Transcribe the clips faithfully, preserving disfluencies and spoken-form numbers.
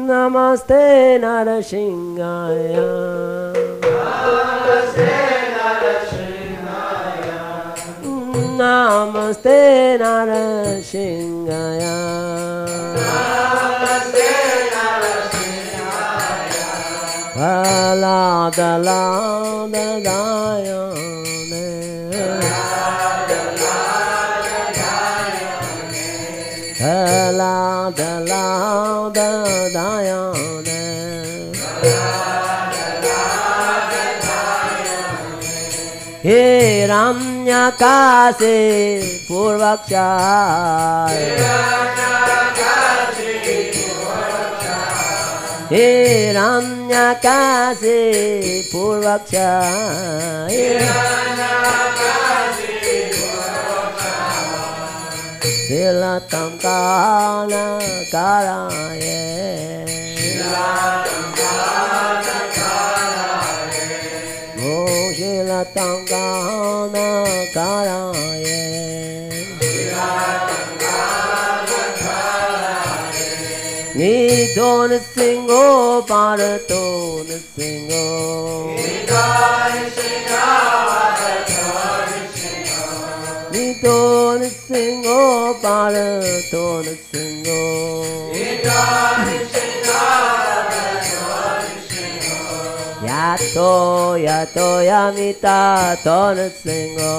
Namaste Narasingaya. Namaste Narasingaya. Namaste Narasingaya. Namaste Narasingaya. Hala dala dadayane. Hala dala dadayane. Hiranyakasi Purvaksha. Hiranyakasi Purvaksha. Silatam Kana Karaye. Silatam Kana Karaye. Nito Nisingo Parato Nisingo. Nito Nisingo Parato Nisingo. Yato yato yamita tona singo.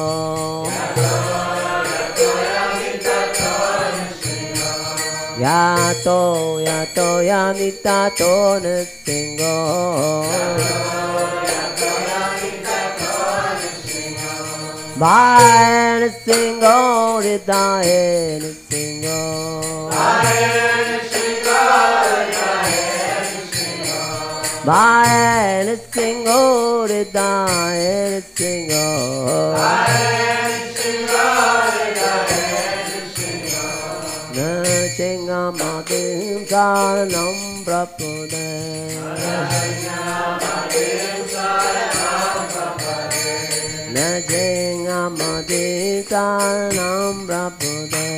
Yato yato yamita tona singo. Bye singo rita en singo. Bye singo rita en singo. Na chinga madim saranam prapude. Na chinga madim saranam prapude.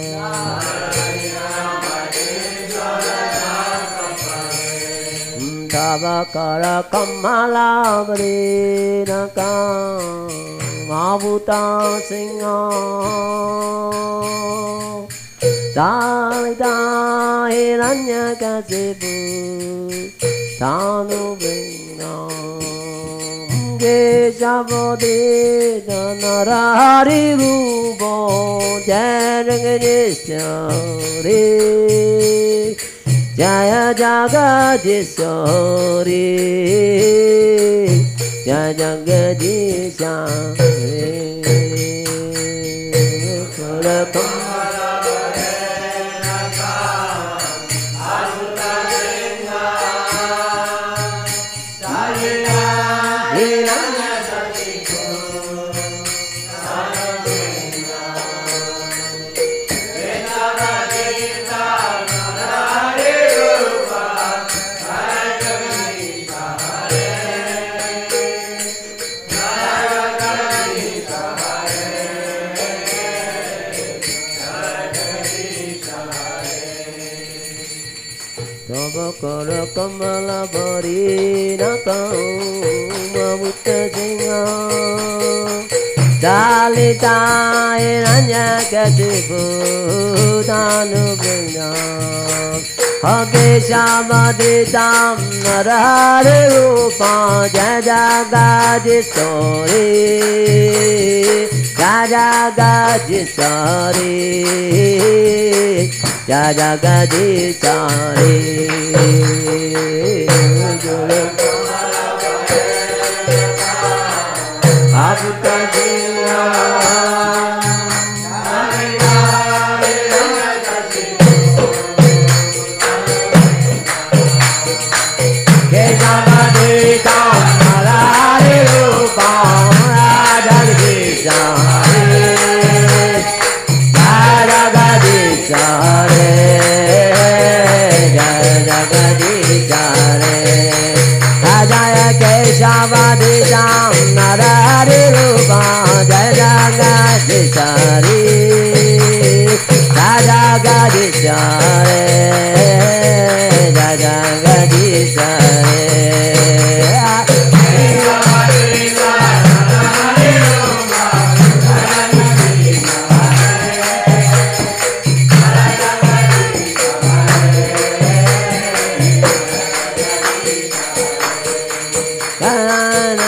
Tavakara Kamala Vrinaka Mavuta Singha Dalita Hiranyakasipu Tanu Vringa Geshavodi Narahari Rubo Jayangadishari Jaya Jagadishari Jaya Jagadishari Kara Kamala Varinaka Mavuta Singha Dalita Hiranyakasipu Tanu Vringa Keshavaditam Narahari Rupa Jajagadishari Jajagadishari Jajagadishari Mavuta Singha Keshavaditam Narahari Rupa Jajagadishari Jajagadishari Jajagadishari Jaya Keshavaditam Narahari Rupa Jajagadishari Jajagadishari Jajagadishari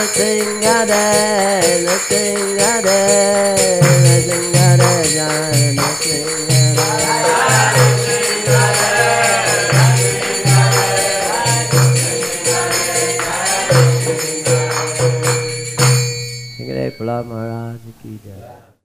Singade, Singade, Singade, Singade, Singade, Maharaj ki jai.